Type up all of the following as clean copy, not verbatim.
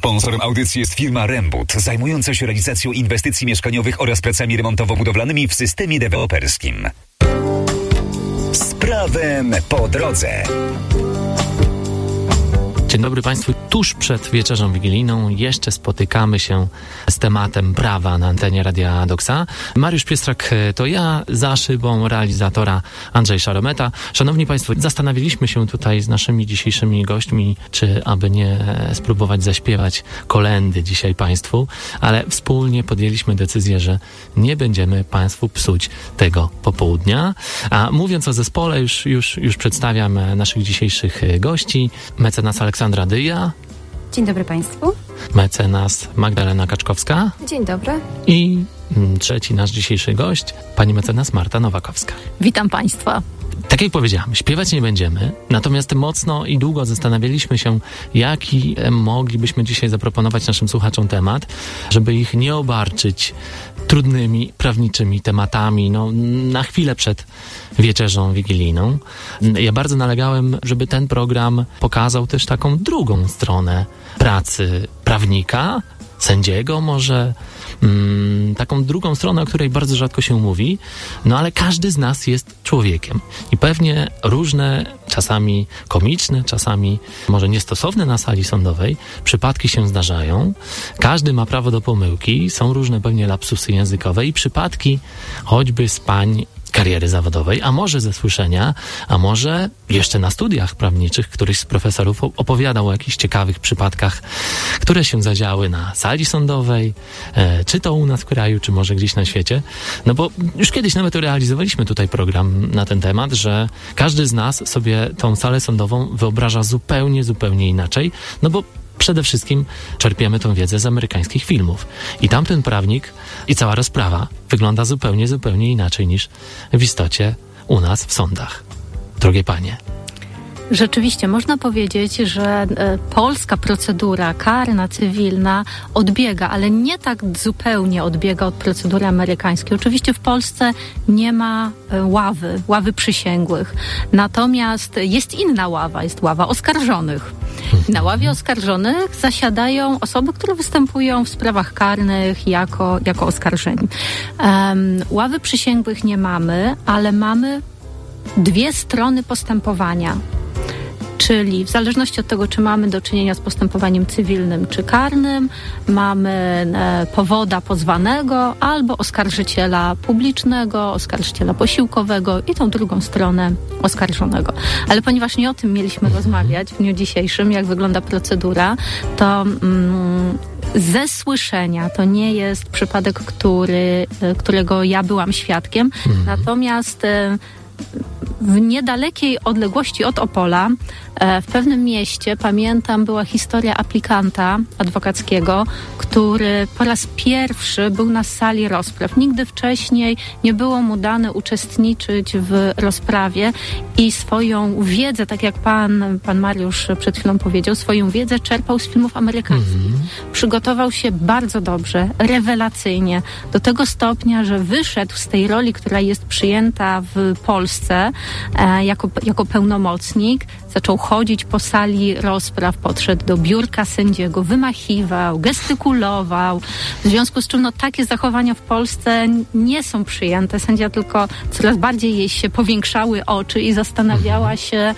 Sponsorem audycji jest firma Rembut, zajmująca się realizacją inwestycji mieszkaniowych oraz pracami remontowo-budowlanymi w systemie deweloperskim. Z prawem po drodze. Dzień dobry Państwu. Tuż przed wieczerzą wigilijną jeszcze spotykamy się z tematem prawa na antenie Radia Doksa. Mariusz Piestrak to ja, za szybą realizatora Andrzej Szarometa. Szanowni Państwo, zastanawialiśmy się tutaj z naszymi dzisiejszymi gośćmi, czy aby nie spróbować zaśpiewać kolędy dzisiaj Państwu, ale wspólnie podjęliśmy decyzję, że nie będziemy Państwu psuć tego popołudnia. A mówiąc o zespole, już przedstawiam naszych dzisiejszych gości. Mecenas Aleksandra Dyja. Dzień dobry Państwu. Mecenas Magdalena Kaczkowska. Dzień dobry. I trzeci nasz dzisiejszy gość, pani mecenas Marta Nowakowska. Witam Państwa. Tak jak powiedziałam, śpiewać nie będziemy, natomiast mocno i długo zastanawialiśmy się, jaki moglibyśmy dzisiaj zaproponować naszym słuchaczom temat, żeby ich nie obarczyć trudnymi, prawniczymi tematami, na chwilę przed wieczerzą wigilijną. Ja bardzo nalegałem, żeby ten program pokazał też taką drugą stronę pracy prawnika, sędziego może, taką drugą stronę, o której bardzo rzadko się mówi, ale każdy z nas jest człowiekiem i pewnie różne, czasami komiczne, czasami może niestosowne na sali sądowej przypadki się zdarzają. Każdy ma prawo do pomyłki, są różne pewnie lapsusy językowe i przypadki choćby z pań kariery zawodowej, a może ze słyszenia, a może jeszcze na studiach prawniczych któryś z profesorów opowiadał o jakichś ciekawych przypadkach, które się zadziały na sali sądowej, czy to u nas w kraju, czy może gdzieś na świecie. Bo już kiedyś nawet realizowaliśmy tutaj program na ten temat, że każdy z nas sobie tą salę sądową wyobraża zupełnie inaczej, bo przede wszystkim czerpiemy tą wiedzę z amerykańskich filmów. I tamten prawnik i cała rozprawa wygląda zupełnie inaczej niż w istocie u nas w sądach. Drogie panie. Rzeczywiście, można powiedzieć, że polska procedura karna, cywilna odbiega, ale nie tak zupełnie odbiega od procedury amerykańskiej. Oczywiście w Polsce nie ma ławy przysięgłych. Natomiast jest inna ława, jest ława oskarżonych. Na ławie oskarżonych zasiadają osoby, które występują w sprawach karnych jako oskarżeni. Ławy przysięgłych nie mamy, ale mamy dwie strony postępowania. Czyli w zależności od tego, czy mamy do czynienia z postępowaniem cywilnym czy karnym, mamy powoda pozwanego albo oskarżyciela publicznego, oskarżyciela posiłkowego i tą drugą stronę oskarżonego. Ale ponieważ nie o tym mieliśmy rozmawiać w dniu dzisiejszym, jak wygląda procedura, to ze słyszenia to nie jest przypadek, którego ja byłam świadkiem, natomiast w niedalekiej odległości od Opola, w pewnym mieście, pamiętam, była historia aplikanta adwokackiego, który po raz pierwszy był na sali rozpraw. Nigdy wcześniej nie było mu dane uczestniczyć w rozprawie i swoją wiedzę, tak jak pan Mariusz przed chwilą powiedział, swoją wiedzę czerpał z filmów amerykańskich. Przygotował się bardzo dobrze, rewelacyjnie, do tego stopnia, że wyszedł z tej roli, która jest przyjęta w Polsce jako pełnomocnik, zaczął chodzić po sali rozpraw, podszedł do biurka sędziego, wymachiwał, gestykulował. W związku z czym takie zachowania w Polsce nie są przyjęte. Sędzia tylko coraz bardziej jej się powiększały oczy i zastanawiała się,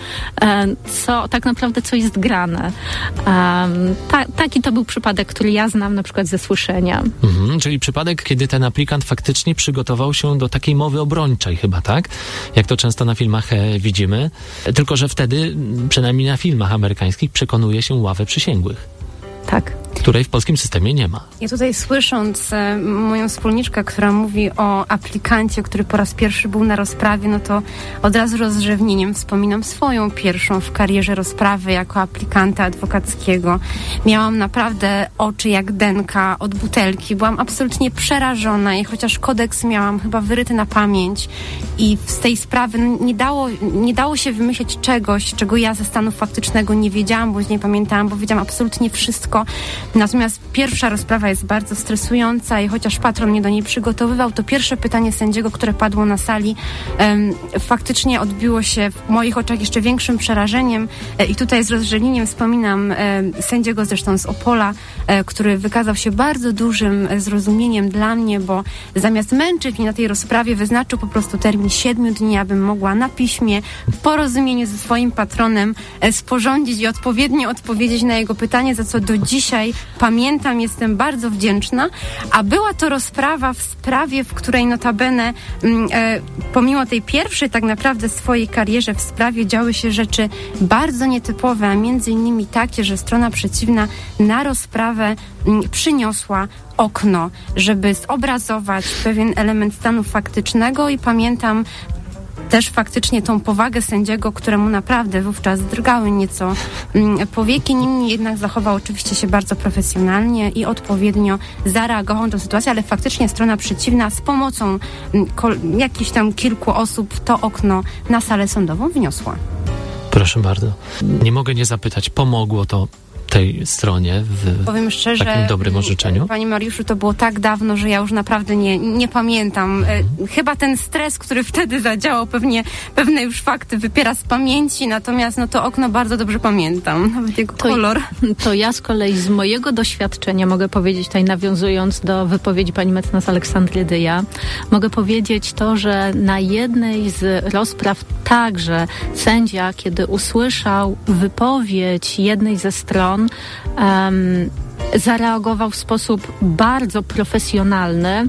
co jest grane. Taki to był przypadek, który ja znam na przykład ze słyszenia. Czyli przypadek, kiedy ten aplikant faktycznie przygotował się do takiej mowy obrończej chyba, tak? Jak to często na filmach widzimy. Tylko że wtedy, przynajmniej na filmach amerykańskich, przekonuje się ławę przysięgłych. Tak. Której w polskim systemie nie ma. Ja tutaj słysząc moją wspólniczkę, która mówi o aplikancie, który po raz pierwszy był na rozprawie, to od razu rozrzewnieniem wspominam swoją pierwszą w karierze rozprawę jako aplikanta adwokackiego. Miałam naprawdę oczy jak denka od butelki. Byłam absolutnie przerażona i chociaż kodeks miałam chyba wyryty na pamięć i z tej sprawy nie dało się wymyśleć czegoś, czego ja ze stanu faktycznego nie wiedziałam, bądź nie pamiętałam, bo wiedziałam absolutnie wszystko. Natomiast pierwsza rozprawa jest bardzo stresująca i chociaż patron mnie do niej przygotowywał, to pierwsze pytanie sędziego, które padło na sali, faktycznie odbiło się w moich oczach jeszcze większym przerażeniem i tutaj z rozrzewnieniem wspominam sędziego zresztą z Opola, który wykazał się bardzo dużym zrozumieniem dla mnie, bo zamiast męczyć mnie na tej rozprawie wyznaczył po prostu termin 7 dni, abym mogła na piśmie w porozumieniu ze swoim patronem sporządzić i odpowiednio odpowiedzieć na jego pytanie, za co do dzisiaj pamiętam, jestem bardzo wdzięczna, a była to rozprawa w sprawie, w której notabene pomimo tej pierwszej tak naprawdę swojej karierze w sprawie działy się rzeczy bardzo nietypowe, a między innymi takie, że strona przeciwna na rozprawę przyniosła okno, żeby zobrazować pewien element stanu faktycznego i pamiętam też faktycznie tą powagę sędziego, któremu naprawdę wówczas drgały nieco powieki. Niemniej jednak zachował oczywiście się bardzo profesjonalnie i odpowiednio zareagował na tę sytuację, ale faktycznie strona przeciwna z pomocą jakichś tam kilku osób to okno na salę sądową wniosła. Proszę bardzo. Nie mogę nie zapytać, pomogło to tej stronie powiem szczerze, takim dobrym orzeczeniu? Panie Mariuszu, to było tak dawno, że ja już naprawdę nie pamiętam. Chyba ten stres, który wtedy zadziałał, pewne już fakty wypiera z pamięci, natomiast to okno bardzo dobrze pamiętam, nawet jego kolor. To ja z kolei z mojego doświadczenia mogę powiedzieć, tutaj nawiązując do wypowiedzi pani mecenas Aleksandry Dyja, mogę powiedzieć to, że na jednej z rozpraw także sędzia, kiedy usłyszał wypowiedź jednej ze stron, zareagował w sposób bardzo profesjonalny.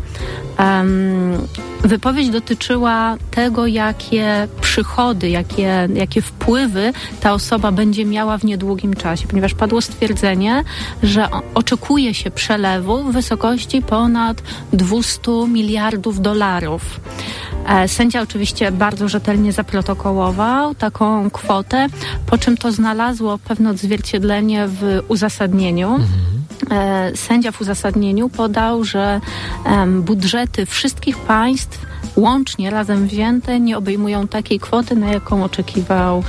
Wypowiedź dotyczyła tego, jakie przychody, jakie wpływy ta osoba będzie miała w niedługim czasie, ponieważ padło stwierdzenie, że oczekuje się przelewu w wysokości ponad $200 miliardów. Sędzia oczywiście bardzo rzetelnie zaprotokołował taką kwotę, po czym to znalazło pewne odzwierciedlenie w uzasadnieniu. Sędzia w uzasadnieniu podał, że budżety wszystkich państw łącznie, razem wzięte, nie obejmują takiej kwoty, na jaką oczekiwał,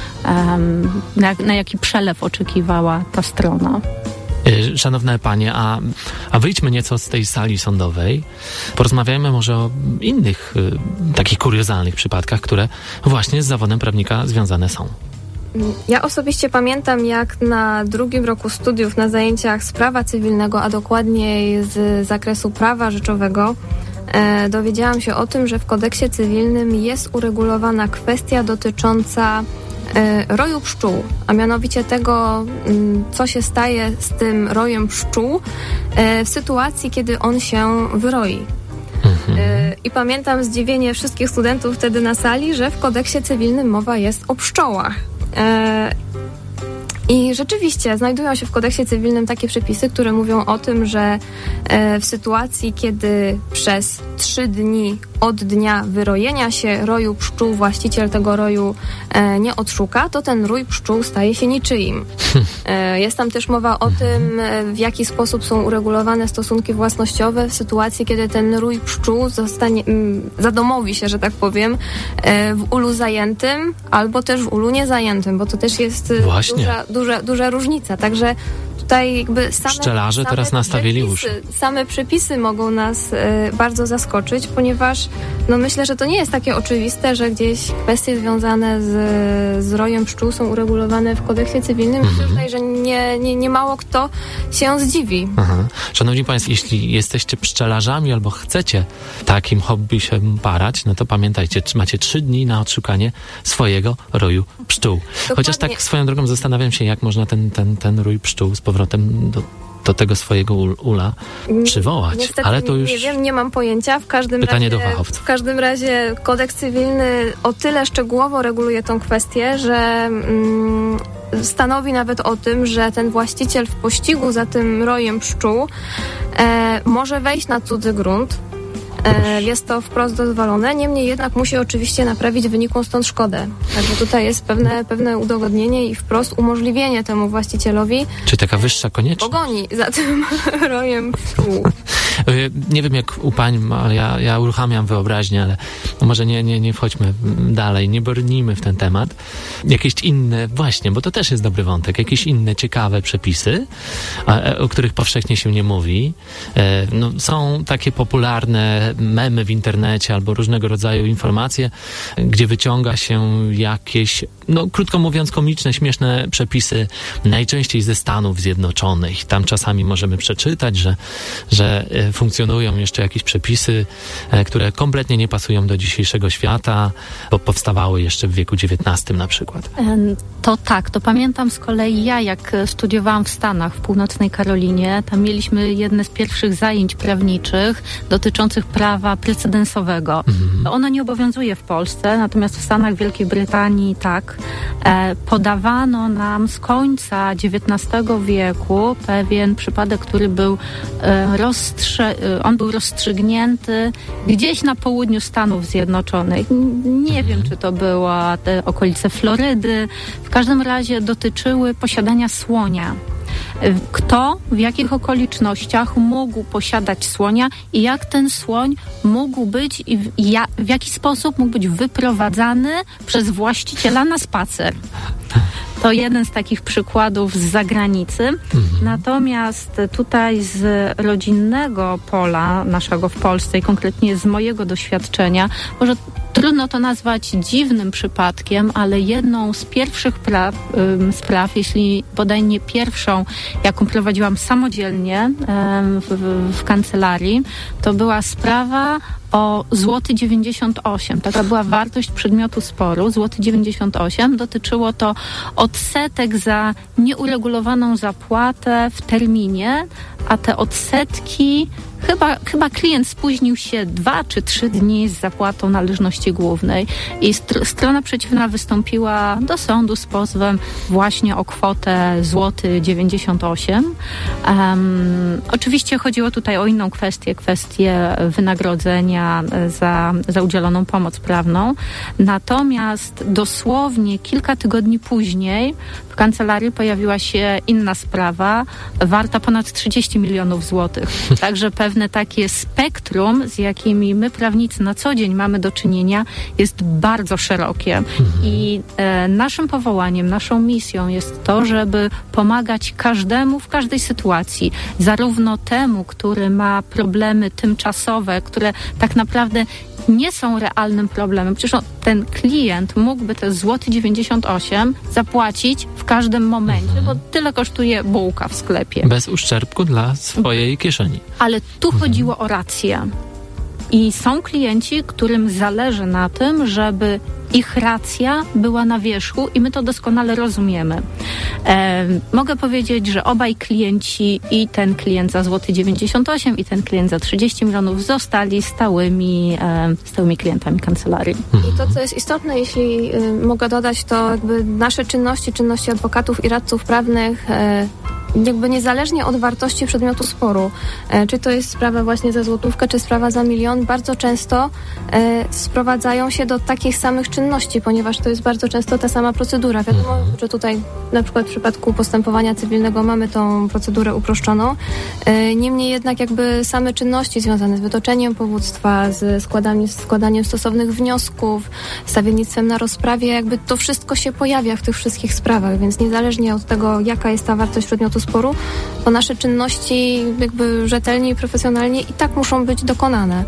na jaki przelew oczekiwała ta strona. Szanowne panie, a wyjdźmy nieco z tej sali sądowej. Porozmawiajmy może o innych takich kuriozalnych przypadkach, które właśnie z zawodem prawnika związane są. Ja osobiście pamiętam, jak na 2. roku studiów na zajęciach z prawa cywilnego, a dokładniej z zakresu prawa rzeczowego, dowiedziałam się o tym, że w kodeksie cywilnym jest uregulowana kwestia dotycząca roju pszczół, a mianowicie tego, co się staje z tym rojem pszczół w sytuacji, kiedy on się wyroi. I pamiętam zdziwienie wszystkich studentów wtedy na sali, że w kodeksie cywilnym mowa jest o pszczołach. I rzeczywiście znajdują się w kodeksie cywilnym takie przepisy, które mówią o tym, że w sytuacji, kiedy przez 3 dni od dnia wyrojenia się roju pszczół właściciel tego roju nie odszuka, to ten rój pszczół staje się niczyim. Jest tam też mowa o tym, w jaki sposób są uregulowane stosunki własnościowe w sytuacji, kiedy ten rój pszczół zadomowi się, że tak powiem, w ulu zajętym albo też w ulu niezajętym, bo to też jest duża różnica. Także tutaj jakby pszczelarze teraz nastawili uszy. Same przepisy mogą nas bardzo zaskoczyć, ponieważ myślę, że to nie jest takie oczywiste, że gdzieś kwestie związane z rojem pszczół są uregulowane w kodeksie cywilnym. Myślę tutaj, że nie mało kto się zdziwi. Szanowni Państwo, jeśli jesteście pszczelarzami albo chcecie takim hobby się parać, no to pamiętajcie, macie 3 dni na odszukanie swojego roju pszczół. Dokładnie. Chociaż tak swoją drogą zastanawiam się, jak można ten rój pszczół z powrotem do tego swojego ula przywołać. Niestety, ale to już nie wiem, nie mam pojęcia. pytanie do fachowców. W każdym razie kodeks cywilny o tyle szczegółowo reguluje tą kwestię, że stanowi nawet o tym, że ten właściciel w pościgu za tym rojem pszczół może wejść na cudzy grunt. Jest to wprost dozwolone, niemniej jednak musi oczywiście naprawić wynikłą stąd szkodę. Także tutaj jest pewne udogodnienie i wprost umożliwienie temu właścicielowi czy taka wyższa konieczność pogoni za tym rojem pszczół. Nie wiem jak u pań, ale ja uruchamiam wyobraźnię, ale może nie wchodźmy dalej, nie brnijmy w ten temat. Jakieś inne, właśnie, bo to też jest dobry wątek, jakieś inne ciekawe przepisy, o których powszechnie się nie mówi. No, są takie popularne memy w internecie albo różnego rodzaju informacje, gdzie wyciąga się jakieś, no krótko mówiąc, komiczne, śmieszne przepisy, najczęściej ze Stanów Zjednoczonych. Tam czasami możemy przeczytać, że funkcjonują jeszcze jakieś przepisy, które kompletnie nie pasują do dzisiejszego świata, bo powstawały jeszcze w wieku XIX na przykład. To tak, to pamiętam z kolei ja, jak studiowałam w Stanach, w Północnej Karolinie, tam mieliśmy jedne z pierwszych zajęć prawniczych dotyczących prawa precedensowego. Ono nie obowiązuje w Polsce, natomiast w Stanach, Wielkiej Brytanii tak. Podawano nam z końca XIX wieku pewien przypadek, który był rozstrzygnięty gdzieś na południu Stanów Zjednoczonych. Nie wiem, czy to była te okolice Florydy. W każdym razie dotyczyły posiadania słonia. Kto, w jakich okolicznościach mógł posiadać słonia i jak ten słoń mógł być i w jaki sposób mógł być wyprowadzany przez właściciela na spacer. To jeden z takich przykładów z zagranicy. Natomiast tutaj z rodzinnego pola naszego w Polsce i konkretnie z mojego doświadczenia, może trudno to nazwać dziwnym przypadkiem, ale jedną z pierwszych spraw, jeśli bodaj nie pierwszą, jaką prowadziłam samodzielnie w kancelarii, to była sprawa o złoty 98. Taka była wartość przedmiotu sporu. Złoty 98. Dotyczyło to odsetek za nieuregulowaną zapłatę w terminie, a te odsetki chyba klient spóźnił się 2 czy 3 dni z zapłatą należności głównej i strona przeciwna wystąpiła do sądu z pozwem właśnie o kwotę złoty 98. Oczywiście chodziło tutaj o inną kwestię wynagrodzenia za udzieloną pomoc prawną. Natomiast dosłownie kilka tygodni później w kancelarii pojawiła się inna sprawa warta ponad 30 milionów złotych. Także pewne takie spektrum, z jakimi my prawnicy na co dzień mamy do czynienia, jest bardzo szerokie. I naszym powołaniem, naszą misją jest to, żeby pomagać każdemu w każdej sytuacji. Zarówno temu, który ma problemy tymczasowe, które tak naprawdę nie są realnym problemem. Przecież ten klient mógłby te złoty 98 zapłacić w każdym momencie, bo tyle kosztuje bułka w sklepie. Bez uszczerbku dla swojej kieszeni. Ale tu chodziło o rację. I są klienci, którym zależy na tym, żeby ich racja była na wierzchu i my to doskonale rozumiemy. Mogę powiedzieć, że obaj klienci, i ten klient za złoty 98 i ten klient za 30 milionów zostali stałymi klientami kancelarii. I to, co jest istotne, jeśli mogę dodać, to jakby nasze czynności adwokatów i radców prawnych jakby niezależnie od wartości przedmiotu sporu, czy to jest sprawa właśnie za złotówkę, czy sprawa za milion, bardzo często sprowadzają się do takich samych czynności, ponieważ to jest bardzo często ta sama procedura. Wiadomo, że tutaj na przykład w przypadku postępowania cywilnego mamy tą procedurę uproszczoną. Niemniej jednak jakby same czynności związane z wytoczeniem powództwa, z składaniem stosownych wniosków, stawiennictwem na rozprawie, jakby to wszystko się pojawia w tych wszystkich sprawach, więc niezależnie od tego, jaka jest ta wartość przedmiotu sporu, to nasze czynności jakby rzetelnie i profesjonalnie i tak muszą być dokonane.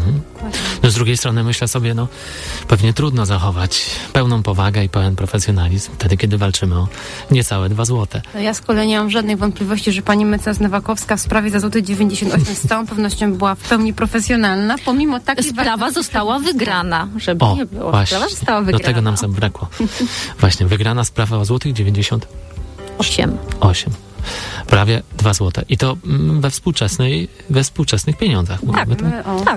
No z drugiej strony myślę sobie, pewnie trudno zachować pełną powagę i pełen profesjonalizm wtedy, kiedy walczymy o niecałe 2 złote. Ja z kolei nie mam żadnej wątpliwości, że pani mecenas Nowakowska w sprawie za złoty 98 z całą pewnością była w pełni profesjonalna, pomimo takiej... Sprawa została wygrana, żeby nie było. Właśnie. Sprawa została wygrana. Do tego nam zabrakło. Właśnie, wygrana sprawa o złotych 98. Prawie 2 złote. I to we współczesnych pieniądzach. Tak.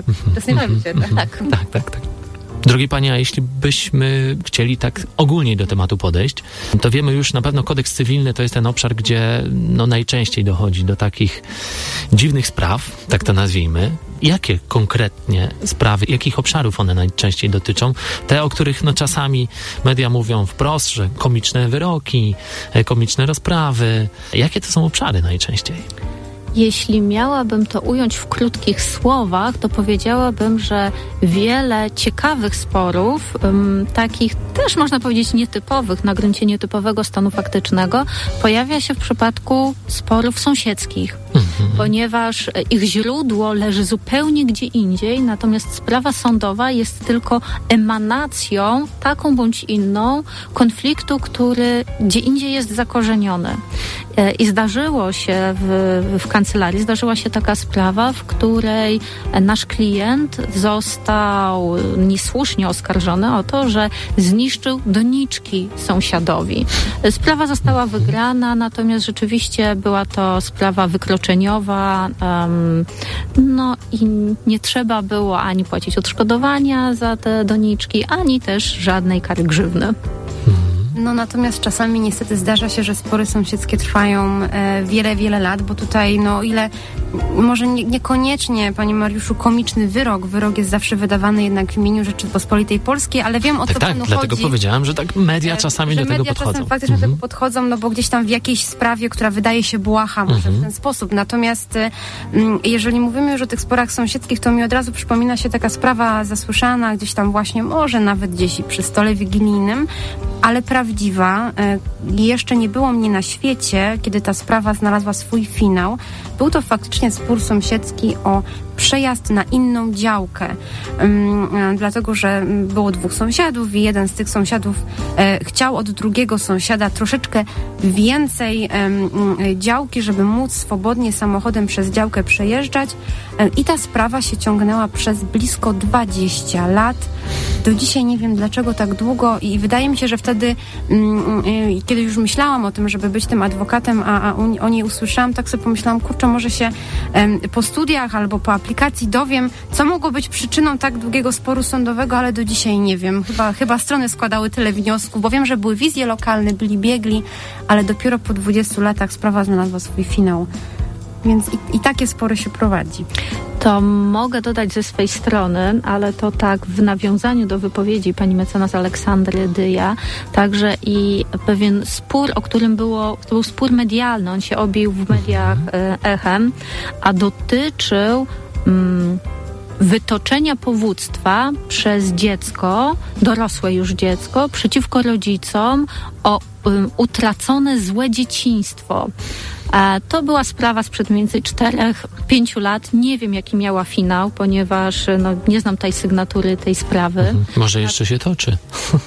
Tak. Drogie panie, a jeśli byśmy chcieli tak ogólnie do tematu podejść, to wiemy już na pewno kodeks cywilny to jest ten obszar, gdzie najczęściej dochodzi do takich dziwnych spraw, tak to nazwijmy. Jakie konkretnie sprawy, jakich obszarów one najczęściej dotyczą? Te, o których czasami media mówią wprost, że komiczne wyroki, komiczne rozprawy. Jakie to są obszary najczęściej? Jeśli miałabym to ująć w krótkich słowach, to powiedziałabym, że wiele ciekawych sporów, takich też można powiedzieć nietypowych, na gruncie nietypowego stanu faktycznego, pojawia się w przypadku sporów sąsiedzkich, ponieważ ich źródło leży zupełnie gdzie indziej, natomiast sprawa sądowa jest tylko emanacją, taką bądź inną, konfliktu, który gdzie indziej jest zakorzeniony. I zdarzyła się taka sprawa, w której nasz klient został niesłusznie oskarżony o to, że zniszczył doniczki sąsiadowi. Sprawa została wygrana, natomiast rzeczywiście była to sprawa wykroczeniowa, i nie trzeba było ani płacić odszkodowania za te doniczki, ani też żadnej kary grzywny. No natomiast czasami niestety zdarza się, że spory sąsiedzkie trwają wiele, wiele lat, bo tutaj ile, może niekoniecznie, panie Mariuszu, komiczny wyrok. Wyrok jest zawsze wydawany jednak w imieniu Rzeczypospolitej Polskiej, ale wiem o co panu chodzi. Dlatego powiedziałem, że tak media czasami do tego podchodzą. Czasem faktycznie do tego podchodzą, bo gdzieś tam w jakiejś sprawie, która wydaje się błaha, może w ten sposób. Natomiast jeżeli mówimy już o tych sporach sąsiedzkich, to mi od razu przypomina się taka sprawa zasłyszana gdzieś tam właśnie, może nawet gdzieś przy stole wigilijnym, ale prawdziwa. Jeszcze nie było mnie na świecie, kiedy ta sprawa znalazła swój finał. Był to faktycznie spór sąsiedzki o przejazd na inną działkę. Dlatego, że było dwóch sąsiadów i jeden z tych sąsiadów chciał od drugiego sąsiada troszeczkę więcej działki, żeby móc swobodnie samochodem przez działkę przejeżdżać. I ta sprawa się ciągnęła przez blisko 20 lat. Do dzisiaj nie wiem dlaczego tak długo i wydaje mi się, że wtedy, kiedy już myślałam o tym, żeby być tym adwokatem, a o niej usłyszałam, tak sobie pomyślałam, kurczę, może się po studiach albo po aplikacji dowiem, co mogło być przyczyną tak długiego sporu sądowego, ale do dzisiaj nie wiem. Chyba strony składały tyle wniosków, bo wiem, że były wizje lokalne, byli biegli, ale dopiero po 20 latach sprawa znalazła swój finał. Więc i takie spory się prowadzi. To mogę dodać ze swej strony, ale to tak w nawiązaniu do wypowiedzi pani mecenas Aleksandry Dyja, także i pewien spór, o którym to był spór medialny, on się obił w mediach echem, a dotyczył wytoczenia powództwa przez dziecko, dorosłe już dziecko, przeciwko rodzicom o utracone złe dzieciństwo. To była sprawa sprzed mniej więcej 4-5 lat. Nie wiem, jaki miała finał, ponieważ nie znam tej sygnatury tej sprawy. Może jeszcze się toczy.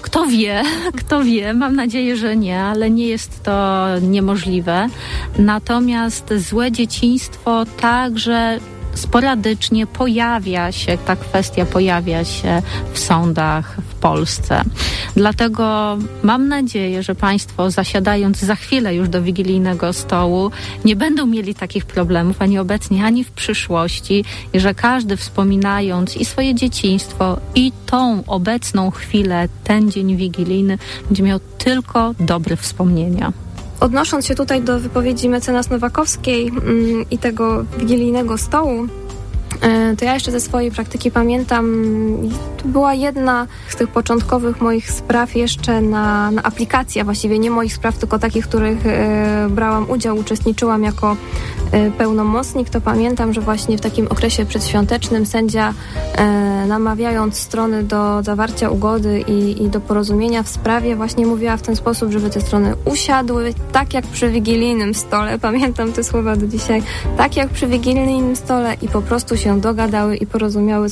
Kto wie. Mam nadzieję, że nie, ale nie jest to niemożliwe. Natomiast złe dzieciństwo także sporadycznie ta kwestia pojawia się w sądach w Polsce. Dlatego mam nadzieję, że państwo, zasiadając za chwilę już do wigilijnego stołu, nie będą mieli takich problemów ani obecnie, ani w przyszłości i że każdy, wspominając i swoje dzieciństwo, i tą obecną chwilę, ten dzień wigilijny, będzie miał tylko dobre wspomnienia. Odnosząc się tutaj do wypowiedzi mecenas Nowakowskiej i tego wigilijnego stołu, to ja jeszcze ze swojej praktyki pamiętam, to była jedna z tych początkowych moich spraw jeszcze na aplikacji, a właściwie nie moich spraw, tylko takich, w których brałam udział, uczestniczyłam jako pełnomocnik, to pamiętam, że właśnie w takim okresie przedświątecznym sędzia, namawiając strony do zawarcia ugody i do porozumienia w sprawie, właśnie mówiła w ten sposób, żeby te strony usiadły, tak jak przy wigilijnym stole, pamiętam te słowa do dzisiaj, tak jak przy wigilijnym stole i po prostu się dogadały i porozumiały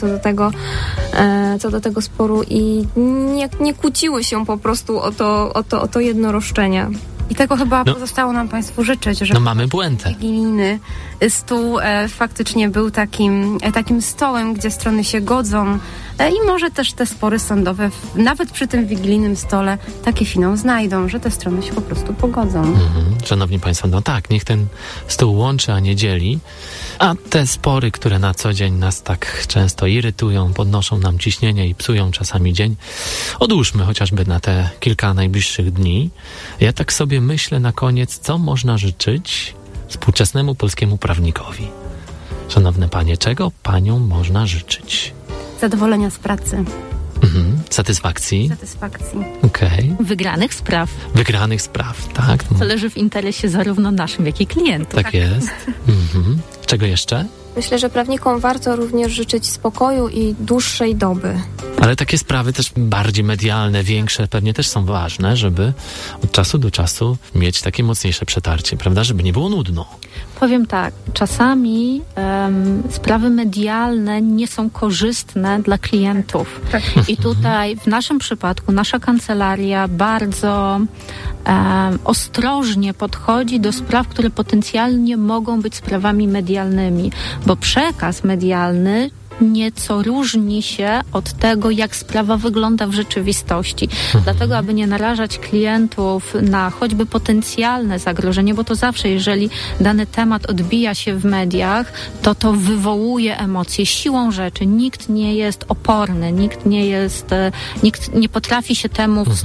co do tego sporu i nie kłóciły się po prostu o to jedno roszczenie. I tego chyba pozostało nam państwu życzyć, że mamy błędę. Wigilijny stół faktycznie był takim stołem, gdzie strony się godzą i może też te spory sądowe nawet przy tym wigilijnym stole taki finał znajdą, że te strony się po prostu pogodzą. Szanowni państwo, niech ten stół łączy, a nie dzieli. A te spory, które na co dzień nas tak często irytują, podnoszą nam ciśnienie i psują czasami dzień, odłóżmy chociażby na te kilka najbliższych dni. Ja tak sobie myślę na koniec, co można życzyć współczesnemu polskiemu prawnikowi. Szanowne panie, czego paniom można życzyć? Zadowolenia z pracy. Satysfakcji. Okej. Wygranych spraw, tak. To leży w interesie zarówno naszym, jak i klientów. Tak jest. Czego jeszcze? Myślę, że prawnikom warto również życzyć spokoju i dłuższej doby. Ale takie sprawy też bardziej medialne, większe pewnie też są ważne, żeby od czasu do czasu mieć takie mocniejsze przetarcie, prawda? Żeby nie było nudno. Powiem tak, czasami sprawy medialne nie są korzystne dla klientów. Tak. I tutaj w naszym przypadku nasza kancelaria bardzo ostrożnie podchodzi do spraw, które potencjalnie mogą być sprawami medialnymi, bo przekaz medialny nieco różni się od tego, jak sprawa wygląda w rzeczywistości. Dlatego, aby nie narażać klientów na choćby potencjalne zagrożenie, bo to zawsze, jeżeli dany temat odbija się w mediach, to wywołuje emocje. Siłą rzeczy nikt nie jest oporny, nikt nie potrafi się temu w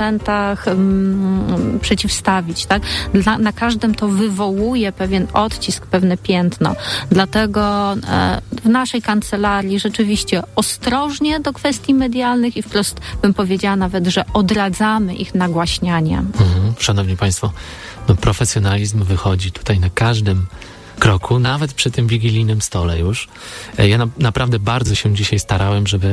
100% przeciwstawić, tak? Na każdym to wywołuje pewien odcisk, pewne piętno. Dlatego w naszej kancelarii rzeczywiście ostrożnie do kwestii medialnych i wprost bym powiedziała nawet, że odradzamy ich nagłaśnianie. Szanowni Państwo, profesjonalizm wychodzi tutaj na każdym kroku, nawet przy tym wigilijnym stole już. Ja naprawdę bardzo się dzisiaj starałem, żeby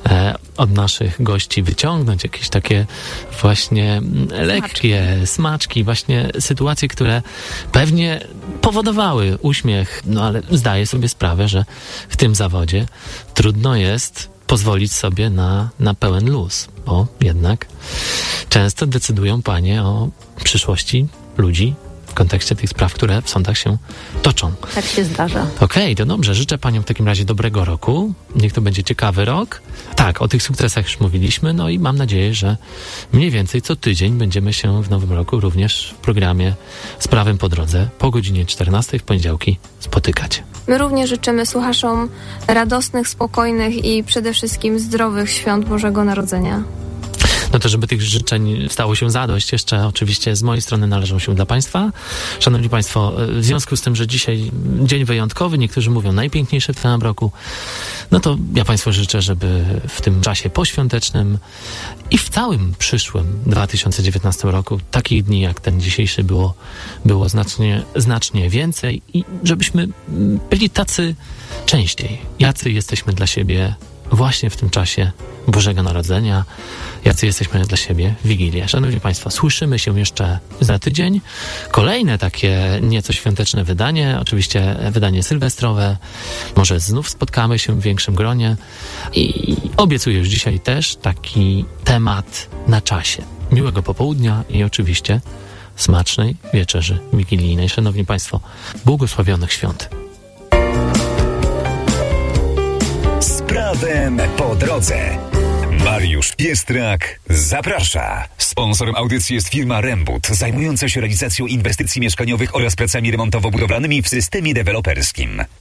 od naszych gości wyciągnąć jakieś takie właśnie lekkie smaczki, właśnie sytuacje, które pewnie powodowały uśmiech, ale zdaję sobie sprawę, że w tym zawodzie trudno jest pozwolić sobie na pełen luz, bo jednak często decydują panie o przyszłości ludzi w kontekście tych spraw, które w sądach się toczą. Tak się zdarza. Okej, to dobrze. Życzę paniom w takim razie dobrego roku. Niech to będzie ciekawy rok. Tak, o tych sukcesach już mówiliśmy, no i mam nadzieję, że mniej więcej co tydzień będziemy się w nowym roku również w programie Z prawem po drodze po godzinie 14 w poniedziałki spotykać. My również życzymy słuchaczom radosnych, spokojnych i przede wszystkim zdrowych świąt Bożego Narodzenia. No to żeby tych życzeń stało się zadość, jeszcze oczywiście z mojej strony należą się dla Państwa. Szanowni Państwo, w związku z tym, że dzisiaj dzień wyjątkowy, niektórzy mówią najpiękniejszy w całym roku, no to ja Państwu życzę, żeby w tym czasie poświątecznym i w całym przyszłym 2019 roku takich dni jak ten dzisiejszy było znacznie więcej i żebyśmy byli tacy częściej, jacy jesteśmy dla siebie właśnie w tym czasie Bożego Narodzenia, jacy jesteśmy dla siebie w Wigilię. Szanowni Państwo, słyszymy się jeszcze za tydzień. Kolejne takie nieco świąteczne wydanie, oczywiście wydanie sylwestrowe. Może znów spotkamy się w większym gronie i obiecuję już dzisiaj też taki temat na czasie. Miłego popołudnia i oczywiście smacznej wieczerzy wigilijnej. Szanowni Państwo, błogosławionych świąt. Z prawem po drodze. Mariusz Piestrak zaprasza. Sponsorem audycji jest firma Rembut, zajmująca się realizacją inwestycji mieszkaniowych oraz pracami remontowo-budowlanymi w systemie deweloperskim.